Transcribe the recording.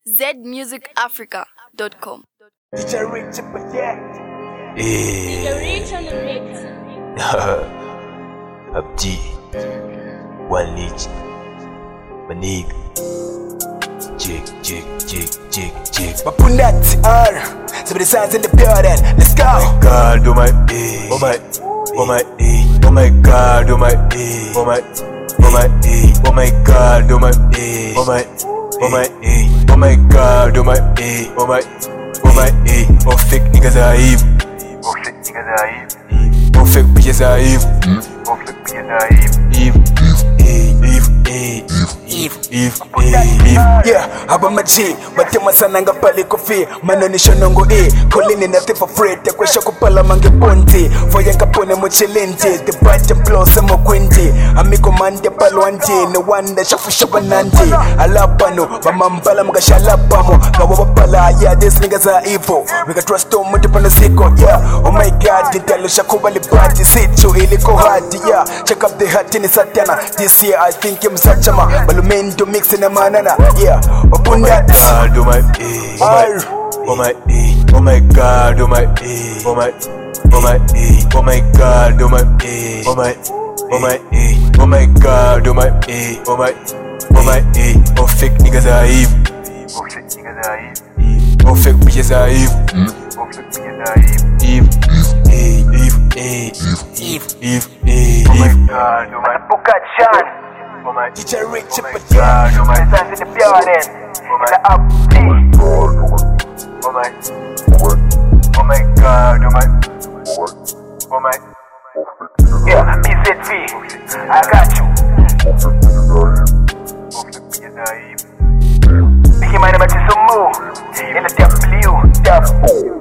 zmusicafrica.com. DJ Rich on the mix. Abdi, one leech, Manig, jig. Mapunati R, some of the signs in the building. Let's go. Oh my God, oh my, oh my, oh my, oh my God, oh my, oh my, oh my, oh my God, oh my, oh my, oh my, oh my God, oh my, oh my, oh my, oh fake niggas are evil. Oh fake niggas are evil. Oh fake bitches are evil. Oh fake bitches are evil. Yeah, haba maji, bati masananga pali kofi. Mananisho nongo kolini nothing for free. Te kwesha kupala mange ponti. Foya kapone mochilindi. The bite blows mo kwindi. Amiko mande palwandi. No wonder shafu shabanandi. Alapano, mamambala mga shalapamo. Kawapala, yeah, these niggas are evil. We can trust them multiple siko, yeah. Oh my God, ditalo shakuba libati. Situ iliko hadi, yeah. Check up the hat in Satana. This year I think I'm Sachama. Balumendo mixing a manana, yeah. Open that. God, oh my, oh my, oh my God, oh my, oh my, oh my, oh my God, oh my, oh my, oh my, oh my God, oh my, oh my, oh my, oh fake niggas are evil. Oh fake niggas are evil. Oh fake bitches are evil. Oh fake bitches are evil. Oh my God, oh my Bukachan. Oh my DJ Rich God, oh my Signs in the building. Oh my Up. oh my, oh my God, oh my, oh my, Yeah, BZV, I got you. Biggie Mine, I'm at some more. In the W,